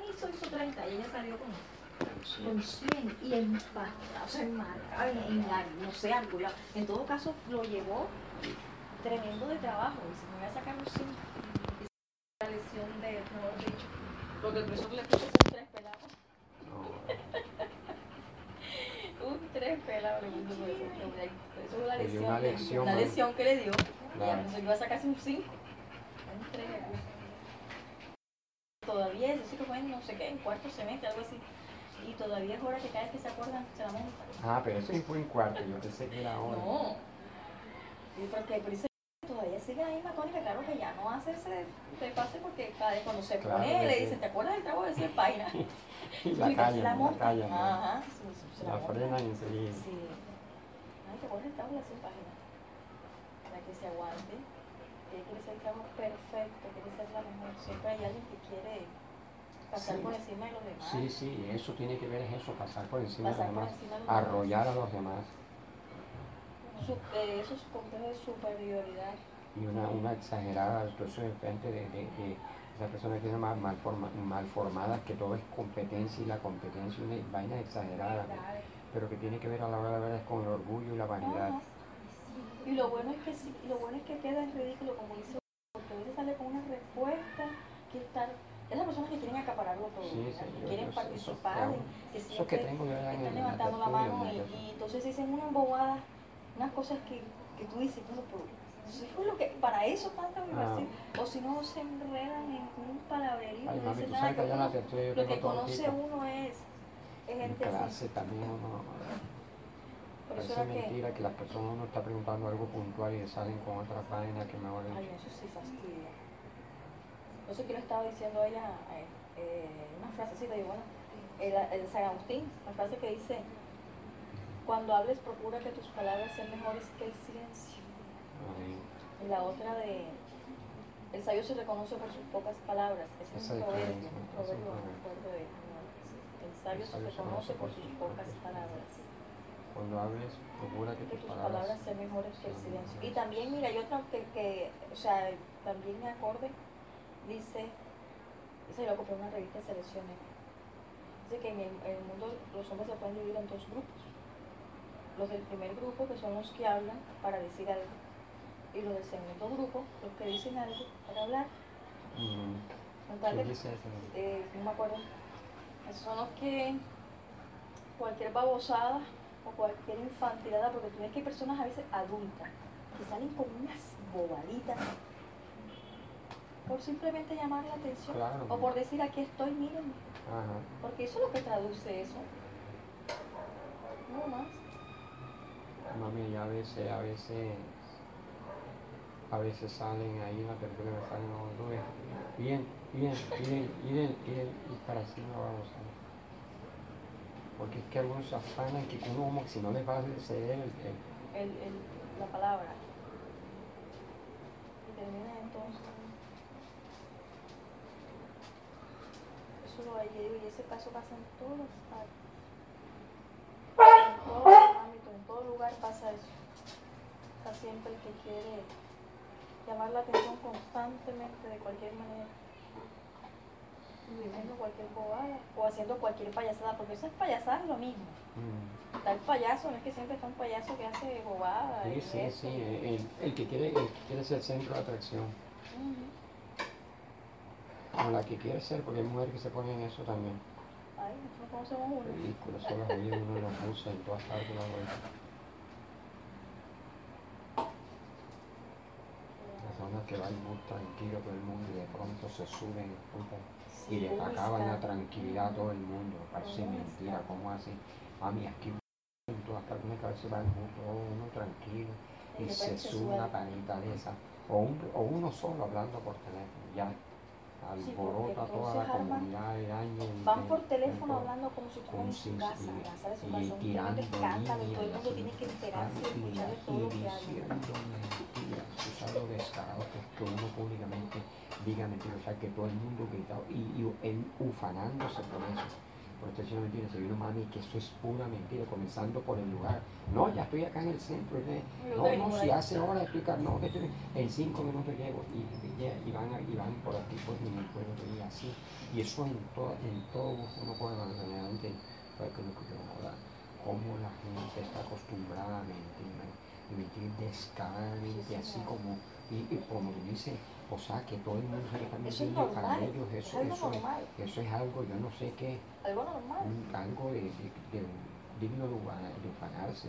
hizo 30 y ella salió con 100 y empastada, o sea, enmarcada no sé, algo. En todo caso, lo llevó tremendo de trabajo. Dice, me voy a sacar los 5. La lesión de, no dicho, porque el profesor le puso un 3 pelado. Un 3 pelado le puso por eso. Eso es una lesión que le dio. Claro. Y el profesor iba a sacarse un 5. Un 3 le puso. Todavía, eso sí que fue en no sé qué, en cuarto semestre, algo así. Y todavía es hora que cada vez que se acuerdan, se la montan. Pero eso fue en cuarto, yo pensé que era ahora. No. Sí, porque el príncipe todavía sigue la misma tónica, claro que ya no hace ese pase porque cada vez cuando se pone le dicen, ¿te acuerdas del trago de 100 páginas? Y la callan, ¿no? Ajá, se la frenan enseguida. Sí. Ay, ¿te acuerdas del trago de 100 páginas? Para que se aguante. Ella quiere ser el trabajo perfecto, quiere ser la mejor. Siempre hay alguien que quiere pasar por encima de los demás. Sí, eso tiene que ver eso, pasar por encima de los demás, arrollar a los demás. Esos complejos de superioridad. Y una exagerada actuación de frente de esas personas que son mal formadas, que todo es competencia y la competencia es una vaina exagerada, pero que tiene que ver a la hora de ver es con el orgullo y la vanidad. Y lo bueno es que queda en ridículo, como dice, porque a veces sale con una respuesta que está. Es las personas que quieren acapararlo todo, que quieren participar, que siempre están levantando la mano y entonces dicen una embobada, unas cosas que tú dices, bueno, eso es lo que, para eso tanta universidad, o si no se enredan en un palabrerío, no dicen nada, que lo que conoce uno es gente así. También parece mentira que las personas uno está preguntando algo puntual y salen con otra página que mejor dicho. Ay, eso sí fastidia. No sé qué le estaba diciendo a ella, una frasecita, digo, bueno, el San Agustín, una frase que dice, cuando hables procura que tus palabras sean mejores que el silencio. Y la otra de, el sabio se reconoce por sus pocas palabras, es un proverbio, el sabio se reconoce por sus pocas palabras. Cuando hables, procura que tus palabras sean mejores que el silencio. Y también, mira, hay otra que o sea, también me acorde, dice, yo lo compré en una revista de selecciones, dice que en el mundo los hombres se pueden dividir en 2 grupos. Los del primer grupo, que son los que hablan para decir algo, y los del segundo grupo, los que dicen algo para hablar. ¿Qué dice eso? No me acuerdo. Esos son los que cualquier babosada o cualquier infantilidad, porque tú ves que hay personas a veces adultas que salen con unas bobaditas por simplemente llamar la atención, claro, o por decir aquí estoy, miren, porque eso es lo que traduce eso, no más. Mami, ya a veces salen ahí en la película, me salen los ves, bien, y para así no vamos a ver. Porque es que algunos se afanan que uno como si no les va a ceder la palabra. Y termina entonces. Eso lo hay, y ese caso pasa en todos los ámbitos. En todos los ámbitos, en todo lugar pasa eso. Está siempre el que quiere llamar la atención constantemente de cualquier manera. Diciendo cualquier bobada o haciendo cualquier payasada, porque esas payasadas es lo mismo. Está el payaso, no es que siempre está un payaso que hace bobada. Sí, el que quiere ser centro de atracción. O la que quiere ser, porque hay mujeres que se ponen en eso también. Ay, no conocemos uno. Ridículo, solo uno los usa en todas partes de la vuelta. Personas que van muy tranquilos todo el mundo y de pronto se suben y les acaban la tranquilidad a todo el mundo. Parece mentira, ¿cómo así? Mami, aquí en todas partes de cabeza van uno tranquilo y se sube una panita de esa. O uno solo hablando por teléfono, ya alborota toda la comunidad de daño. Van por teléfono hablando como si estuvieran en su casa, y tirando escándalo, y todo el mundo tiene que enterarse y escuchar de todo lo que hablan. Tú sabes lo descarado que uno públicamente diga mentiras, o sea, que todo el mundo gritado y ufanándose por eso. por esta es una mentira, se vino mami, que eso es pura mentira, comenzando por el lugar. No, ya estoy acá en el centro, no, si hace horas estoy acá, no, que estoy, en 5 minutos llego, y van por aquí, pues, en el pueblo, y así, y eso en todo uno puede mantener antes, para que no joda, cómo la gente está acostumbrada a mentir descaradamente, así como, y como dice, o sea, que todo el mundo se está mintiendo para ellos, eso es algo, yo no sé qué, algo normal, algo digno de ufanarse.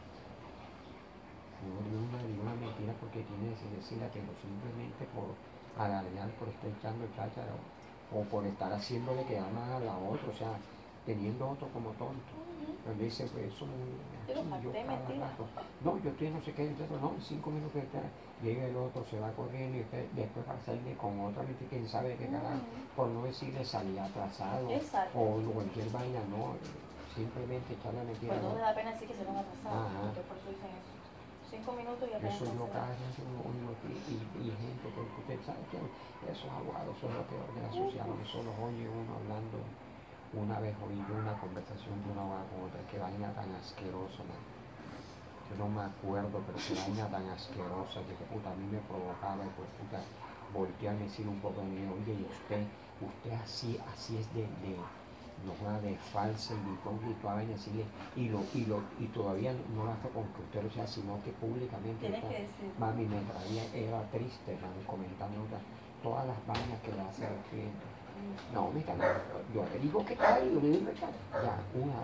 No digo una mentira porque tiene que decirla, pero simplemente por alardear, por estar echando cháchara o por estar haciéndole quedar mal a la otra, o sea, teniendo otro como tonto. Pero dice, pues eso no, yo estoy no sé qué, no, 5 minutos después llega el otro, se va corriendo y después va a salir con otra mentira, quién sabe qué carajo, por no decirle salía atrasado. Exacto. O cualquier vaina, no, simplemente echar la mentira. Pues no le da pena decir que se van a atrasar, porque por eso dicen eso. 5 minutos y ya eso yo cada vez y gente que usted sabe que esos abogados son lo peor de la sociedad, eso los oye uno hablando. Una vez oí yo una conversación de una abogada con otra, que vaina tan asquerosa, man. Yo no me acuerdo, pero que vaina tan asquerosa que puta a mí me provocaba y pues puta voltearme y decir un poco de mí, oye, y usted así es de falsa y de hipócrita, vaina decirle, y todavía no basta con que usted lo sea, sino que públicamente mami me traía, era triste, man, comentando todas las vainas que le hace al cliente. No, mira, yo le digo que tal, yo le digo que tal. Ya, una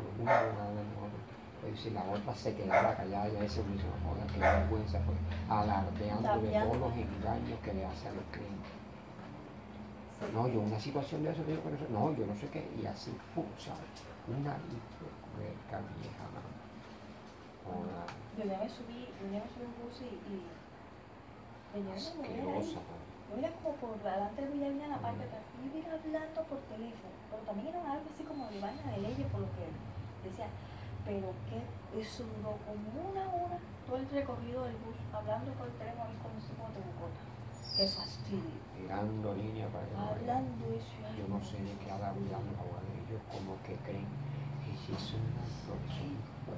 si la otra se quedaba callada, ya ese mismo, joder, qué vergüenza, pues, alardeando de todos los engaños que le hace a los clientes. No, yo una situación de eso digo, pero no, yo no sé qué, y así, ¿sabes? Una hipercuerca vieja, mano. Yo ya me subí un bus y venía una mujer ahí. Yo iba como por delante del Villavilla en la parte de atrás, y iba hablando por teléfono, pero también era algo así como de vaina de leyes, por lo que decía, pero que eso duró como una hora, todo el recorrido del bus, hablando por el teléfono y como te bucota. Qué fastidio. Tirando línea para que hablando eso. Yo no sé de qué hablan ahora, ellos como que creen que si es una profesión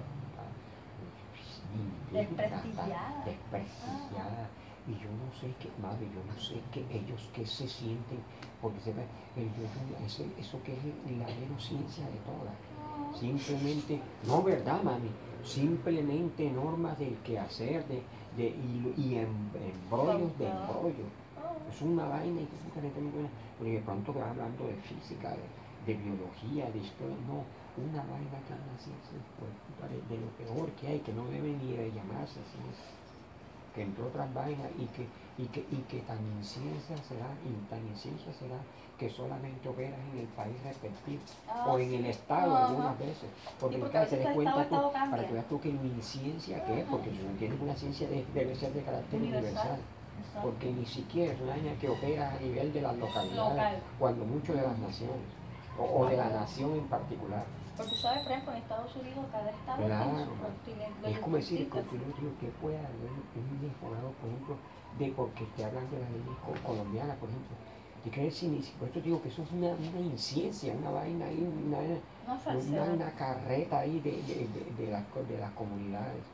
desprestigiada. Y yo no sé qué, madre, ellos que se sienten, porque eso que es la menos ciencia de todas. Simplemente, no verdad, mami, simplemente normas del quehacer, y embrollos de embrollo. Es una vaina y porque de pronto va hablando de física, de biología, de historia, no, una vaina que es una ciencia de lo peor que hay, que no debe ni de llamarse ciencia. Que entre otras vainas y que tan inciencia será que solamente operas en el país respectivo o en el estado algunas veces, porque te des cuenta tú, para que veas tú que mi inciencia que es, porque si no entiendes que una ciencia debe ser de carácter universal, porque ni siquiera es una vaina que opera a nivel de las localidades, cuando mucho de las naciones o de la nación en particular. Porque sabes, por ejemplo, en Estados Unidos cada estado tiene su es como decir que puede haber un mejorado, por ejemplo, de porque te hablan de las leyes colombianas, por ejemplo. ¿Qué crees? Por esto digo que eso es una inciencia, una vaina ahí, una carreta ahí de las comunidades.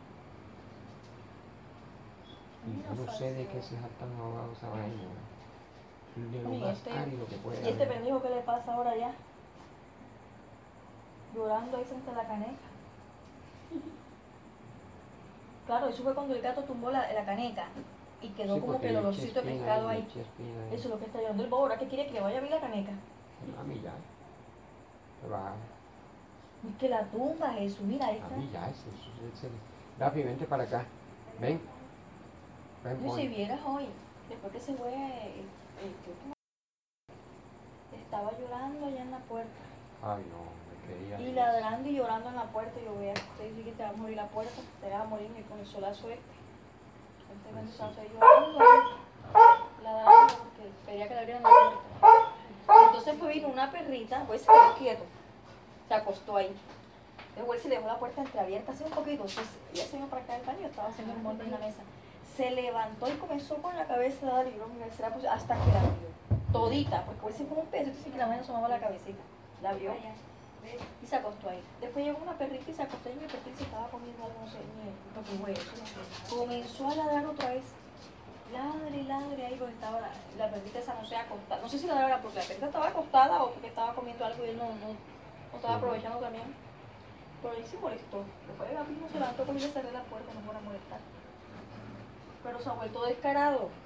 Y yo no sé de qué se jactan abogados esa vaina. De lo más árido que puede haber. ¿Y este pendejo qué le pasa ahora ya? Llorando ahí frente a la caneca. Claro, eso fue cuando el gato tumbó la caneca y quedó como que el olorcito de pescado ahí. Eso es lo que está llorando el bobo. ¿Ahora qué quiere? ¿Que le vaya a abrir la caneca? A mí ya. Se va. Es que la tumba, Jesús, mira, ahí está. A mí ya, eso. Rafi, vente para acá. Ven. Y si vieras hoy, después que se fue, estaba llorando allá en la puerta. Ay, no. Y ladrando y llorando en la puerta, yo voy a decir que te va a morir la puerta, te vas a morir con el solazo este. Llorando, ladrando porque pedía que le abrieran la puerta. Entonces pues vino una perrita, pues se quedó quieto, se acostó ahí. Después se dejó la puerta entreabierta así un poquito, entonces ella se vino para acá del baño, estaba haciendo el molde en la mesa. Se levantó y comenzó con la cabeza a dar y hasta que la vio, todita, porque él se fue un peso, entonces que la mano asomaba la cabecita, la vio. y se acostó ahí. Después llegó una perrita y se acostó ahí y mi perrita se estaba comiendo algo, no sé, lo que fue eso. Comenzó a ladrar otra vez. Ladre, ladre ahí porque estaba la perrita esa, no sé, acostada. No sé si ladraba porque la perrita estaba acostada o porque estaba comiendo algo y él no estaba aprovechando también. Pero él se molestó. Después el mismo se levantó con ella, cerré la puerta, no me voy a molestar. Pero se ha vuelto descarado.